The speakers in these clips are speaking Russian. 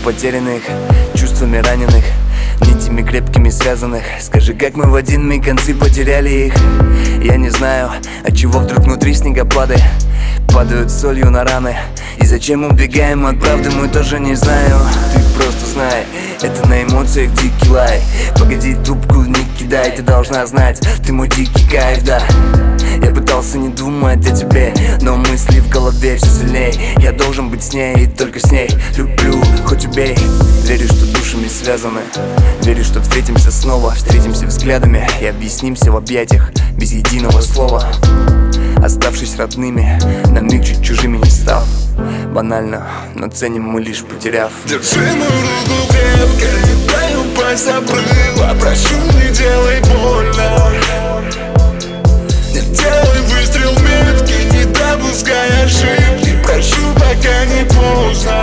потерянных, чувствами раненых, нитями крепкими связанных. Скажи, как мы в один миг концы потеряли их. Я не знаю, отчего вдруг внутри снегопады падают солью на раны. И зачем убегаем от правды, мы тоже не знаем. Ты просто знай, это на эмоциях дикий лай. Погоди, трубку не кидай, ты должна знать, ты мой дикий кайф, да. Я пытался не думать о тебе, но мысли в голове все сильней. Я должен быть с ней и только с ней. Люблю, хоть убей. Верю, что душами связаны. Верю, что встретимся снова, встретимся взглядами и объяснимся в объятиях без единого слова. Оставшись родными, на миг чуть чужими не став. Банально, но ценим мы лишь потеряв. Держи мою руку крепко, не дай упасть, забыла. Прошу, не делай больно. Не делай выстрел меткий, не допускай ошибки. Прошу, пока не поздно.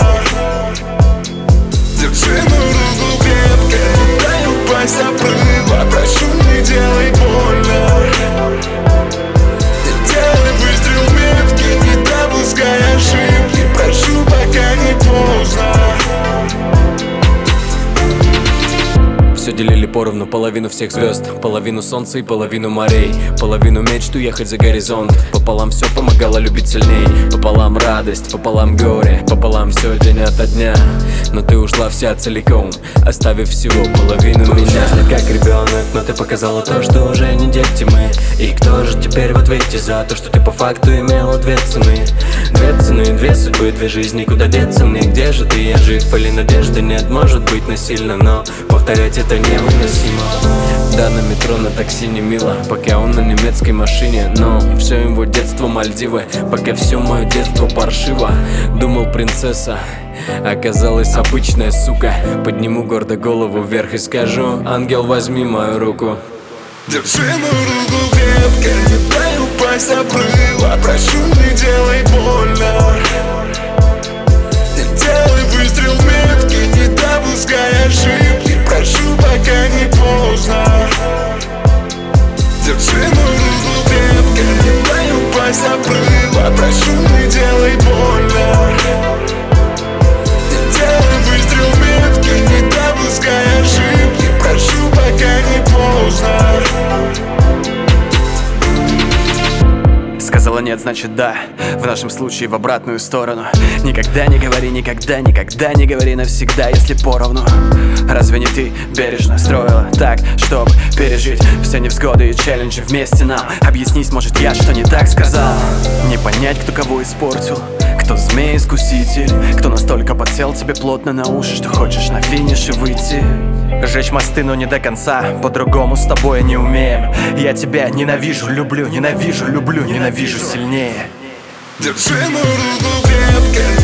Держи мою руку крепко, не дай упасть, забыла. Прошу, не делай больно. Не делай выстрел меткий, не допускай ошибки. Прошу, пока не поздно. Все делили поровну, половину всех звезд, половину солнца и половину морей, половину мечту ехать за горизонт. Пополам все помогало любить сильней, пополам радость, пополам горе, пополам все день ото дня. Но ты ушла вся целиком, оставив всего половину меня. Как ребенок, но ты показала то, что уже не дети мы. И кто же теперь в ответе за то, что ты по факту имела две цены? Две цены, две судьбы, две жизни, куда деться мне? Где же ты, я жив или надежды нет? Может быть насильно, но повторять это невыносимо. Да, на метро, на такси не мило, пока он на немецкой машине. Но все его детство Мальдивы, пока все мое детство паршиво. Думал, принцесса, оказалась обычная сука. Подниму гордо голову вверх и скажу: ангел, возьми мою руку. Держи мою руку крепко, не дай упасть, забыла. Прошу, не делай больно. Не делай выстрел меткий, не допускай ошибки. Прошу, пока не поздно. Держи мою руку крепко, не дай упасть, забыла. Прошу, не делай больно. Не делай выстрел меткий, не допускай ошибки. Прошу, пока не поздно. Сказала нет, значит да, в нашем случае в обратную сторону. Никогда не говори, никогда, никогда не говори навсегда, если поровну. Разве не ты бережно строила так, чтобы пережить все невзгоды и челленджи вместе нам? Объяснись, может, я что не так сказал? Не понять, кто кого испортил, кто змей-искуситель, кто настолько подсел тебе плотно на уши, что хочешь на финише выйти. Жечь мосты, но не до конца, по-другому с тобой не умеем. Я тебя ненавижу, люблю, ненавижу, люблю, ненавижу сильнее. Держи мою руку крепко.